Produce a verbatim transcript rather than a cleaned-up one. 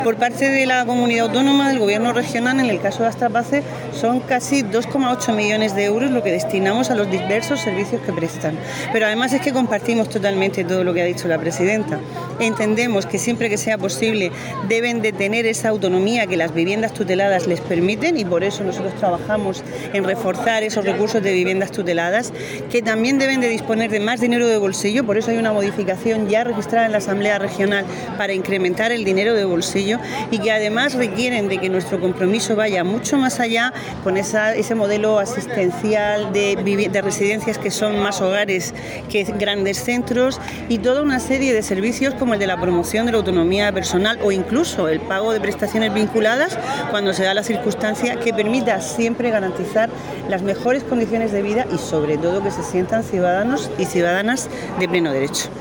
Por parte de la comunidad autónoma, del gobierno regional, en el caso de Astrapace, son casi dos coma ocho millones de euros lo que destinamos a los diversos servicios que prestan. Pero además es que compartimos totalmente todo lo que ha dicho la presidenta. Entendemos que siempre que sea posible deben de tener esa autonomía que las viviendas tuteladas les permiten, y por eso nosotros trabajamos en reforzar esos recursos de viviendas tuteladas, que también deben de disponer de más dinero de bolsillo. Por eso hay una modificación ya registrada en la Asamblea Regional para incrementar el dinero de bolsillo, y que además requieren de que nuestro compromiso vaya mucho más allá con esa, ese modelo asistencial de, de residencias que son más hogares que grandes centros, y toda una serie de servicios como el de la promoción de la autonomía personal o incluso el pago de prestaciones vinculadas cuando se da la circunstancia, que permita siempre garantizar las mejores condiciones de vida y sobre todo que se sientan ciudadanos y ciudadanas de pleno derecho.